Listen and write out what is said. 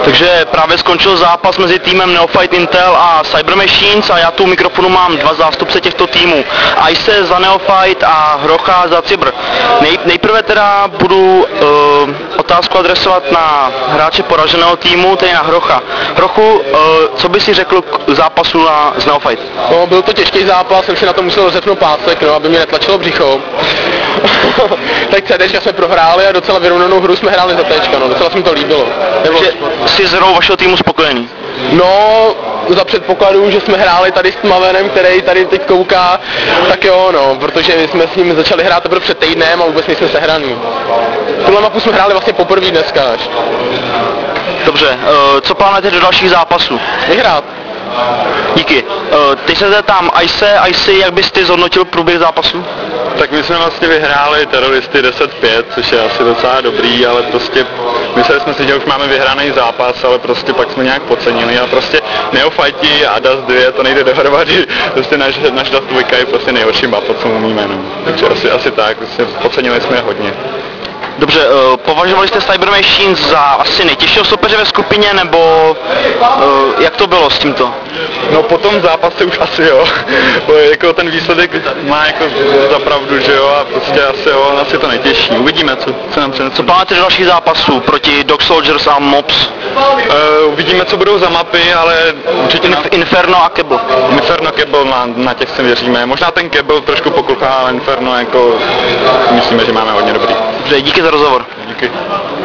Takže právě skončil zápas mezi týmem Neophyte Intel a Cyber Machines a já tu u mikrofonu mám dva zástupce těchto týmů. Ice za Neophyte a Hrocha za Cybr. Nejprve teda budu otázku adresovat na hráče poraženého týmu, tedy na Hrocha. Hrochu, co by si řekl k zápasu z Neophyte? No, byl to těžký zápas, jsem si na to musel rozepnout pásek, no, aby mě netlačilo břicho. Tak CDčka jsme prohráli a docela vyrovnanou hru jsme hráli za Tčka, no, docela se mi to líbilo. Jsi s hrou vašeho týmu spokojený? No, za předpokladu, že jsme hráli tady s Tmavenem, který tady teď kouká, tak jo, no, protože jsme s ním začali hrát teprve před týdnem a vůbec nejsme sehraný. Tuhle mapu jsme hráli vlastně poprvé dneska až. Dobře, co plánujete do dalších zápasů? Vyhrát. Díky. Teď se zeptám, Ice, jak bys ty zhodnotil průběh zápasu? Tak my jsme vlastně vyhráli teroristy 10-5, což je asi docela dobrý, ale prostě mysleli jsme si, že už máme vyhraný zápas, ale prostě pak jsme nějak podcenili a prostě Neophyte a Dust 2 to nejde dohromady, prostě náš Dust 2 je prostě nejhorší mapa, co umíme, no. Takže asi tak, prostě podcenili jsme je hodně. Dobře, považovali jste Cyber Machines za asi nejtěžšího soupeře ve skupině, nebo jak to bylo s tímto? No po tom zápase už asi jo, jako ten výsledek má jako za pravdu, že jo, a prostě asi jo, asi to nejtěžší. Uvidíme, co nám přinese. Co plánujete do dalších zápasů proti Dog Soldiers a Mobs? Uvidíme, co budou za mapy, ale určitě Inferno a Cable. Inferno Cable, na těch si věříme. Možná ten Cable trošku pokluchá, ale Inferno jako myslíme, že máme hodně dobrý. Dobře, díky za rozhovor. Díky.